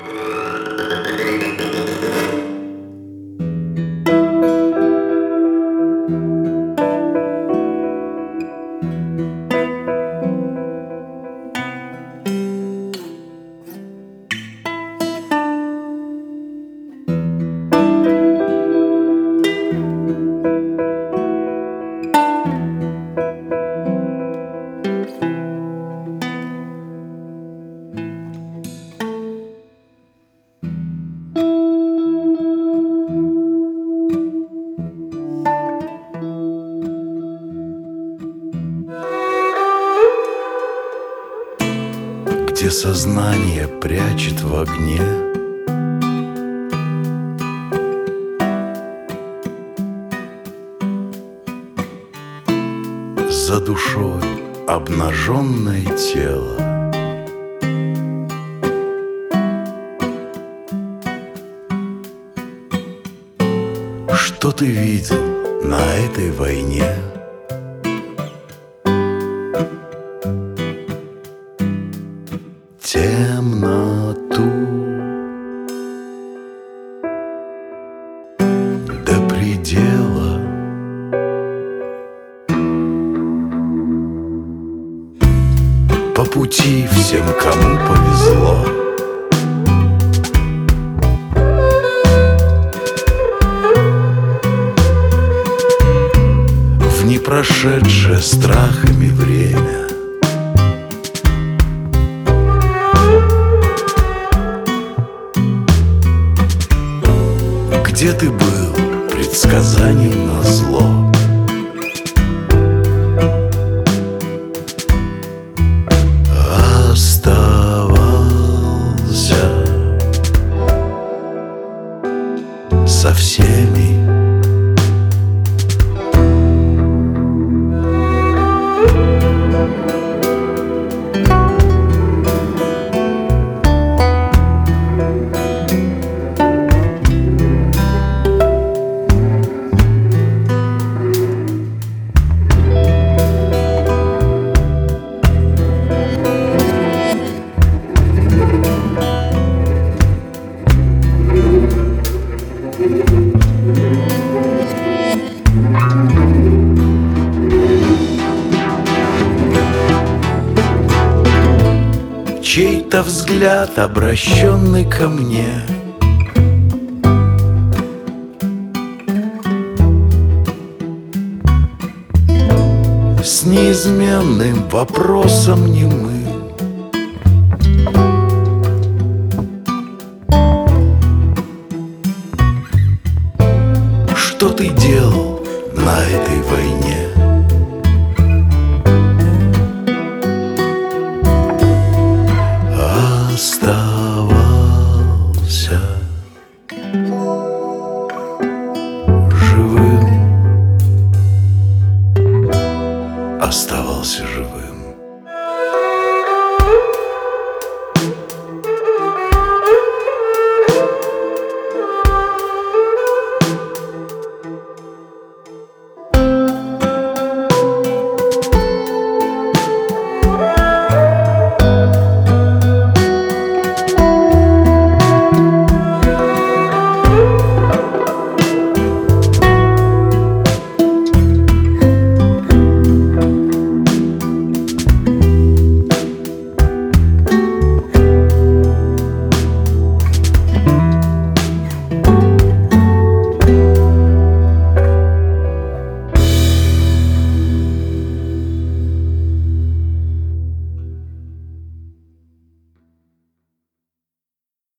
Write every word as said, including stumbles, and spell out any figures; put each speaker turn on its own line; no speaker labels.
Где сознание прячет в огне за душой обнаженное тело. Что ты видел на этой войне? Темноту до предела. По пути всем, кому повезло, в непрошедшее страхами время. Где ты был предсказанием назло? Оставался со всеми. Чей-то взгляд, обращенный ко мне, с неизменным вопросом немым.